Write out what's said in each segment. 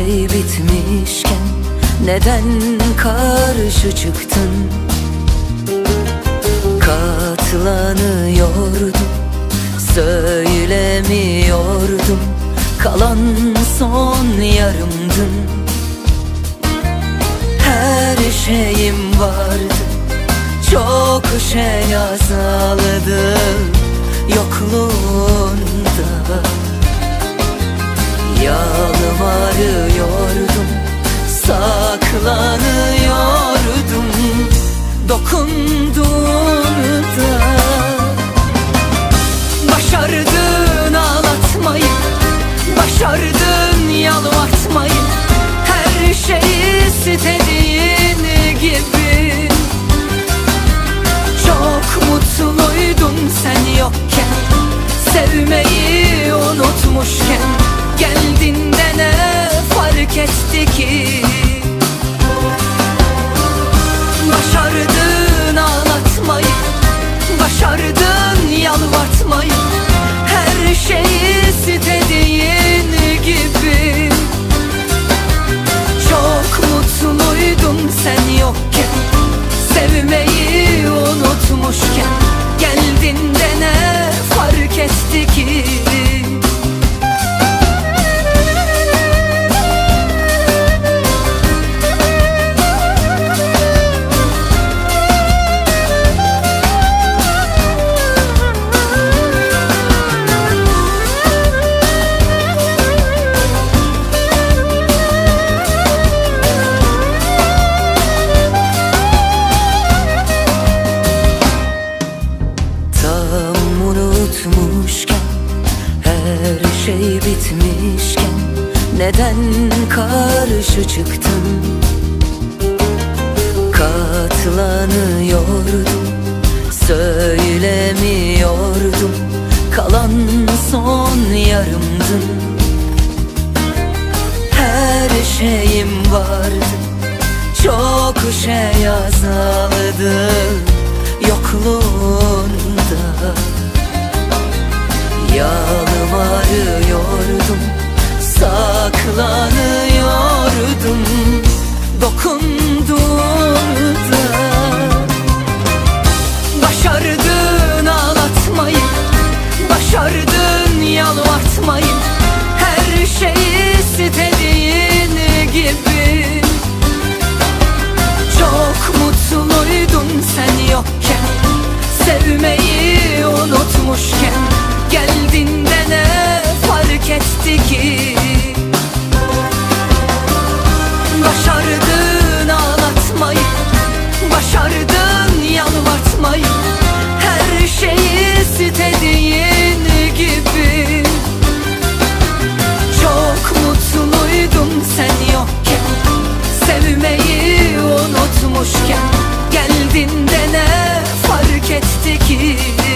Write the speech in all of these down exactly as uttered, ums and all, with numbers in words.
şey bitmişken neden karşı çıktın? Katlanıyordum, söylemiyordum, kalan son yarımdın. Her şeyim vardı, çok şey azaldı yokluğunda. Yalvarıyordum, saklanıyordum dokunduğunda. Başardın ağlatmayı, başardın yalvartmayı, her şeyi istediğin gibi. Çok mutluydum sen yokken, sevmeyi unutmuşken. Geldin de ne fark etti ki? Başardın ağlatmayı, başardın yalvartmayı, her şeyi istediğin gibi. Çok mutluydum sen yokken, sevmeyi unutmuşken. Geldin de ne fark etti ki? Unutmuşken, her şey bitmişken neden karşı çıktın? Katlanıyordum, söylemiyordum, kalan son yarımdın. Her şeyim vardı, çok şey azaldı yokluğunda. Yalvarıyordum, saklanıyordum dokunduğunda. Başardın ağlatmayı, başardın yalvartmayı, her şeyi istediğin gibi. Çok mutluydum sen yokken, sevmeyi unutmuşken. Geldin de ne fark etti ki? Başardın ağlatmayı, başardın yalvartmayı, her şeyi istediğin gibi. Çok mutluydum sen yokken, sevmeyi unutmuşken. Geldin de ne fark etti ki?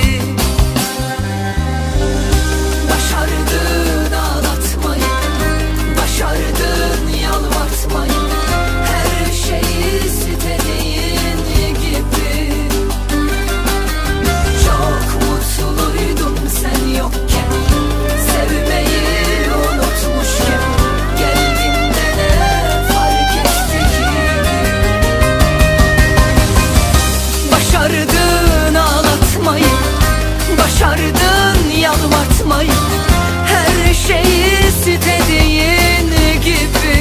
Başardın ağlatmayı, başardın yalvartmayı, her şeyi istediğin gibi. Çok mutluydum sen yokken, sevmeyi unutmuşken. Geldin de ne fark etti ki? Başardın ağlatmayı, başardın yalvartmayı, her şeyi istediğin gibi.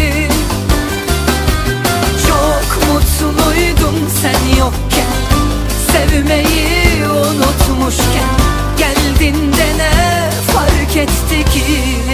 Çok mutluydum sen yokken, sevmeyi unutmuşken. Geldin de ne fark etti ki?